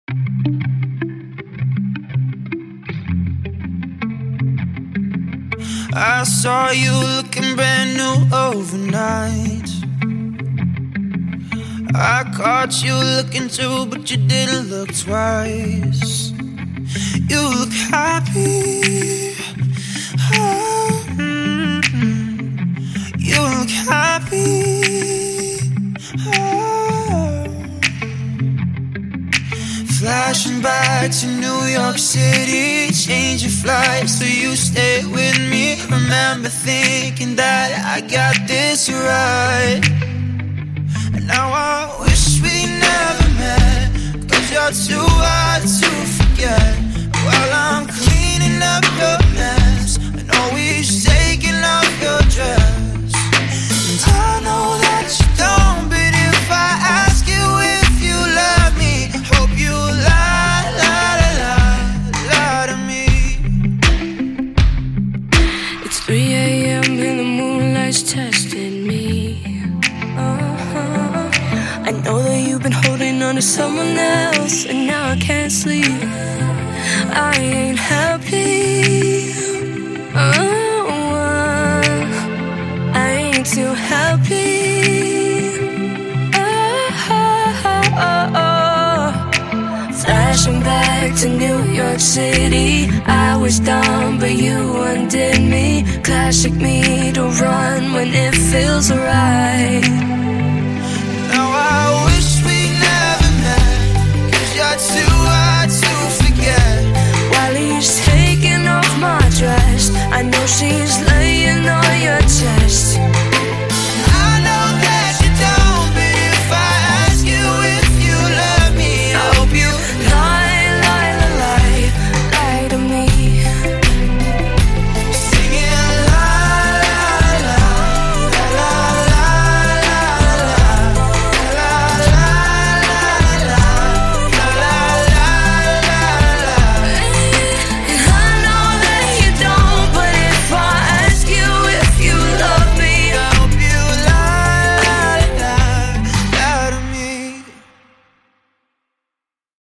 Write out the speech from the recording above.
I saw you looking brand new overnight. I caught you looking too, but you didn't look twice. You look happy. Oh, you look happy. Oh. Flashing back to New York City, changing flights so you stay with me. Remember thinking that I got this right. And now I wish we never met, 'cause you're too hard to forget. While I'm cleaning up your mess and always taking off your dress. And I know that you don't, but if I ask you if you love me, hope you lie, lie, lie, lie to me. It's 3 a.m. and the moonlight's testing me. I know that you've been holding on to someone else, and now I can't sleep. I ain't happy. I ain't too happy. Flashing back to New York City. I was dumb, but you undid me. Classic me to run when it feels right.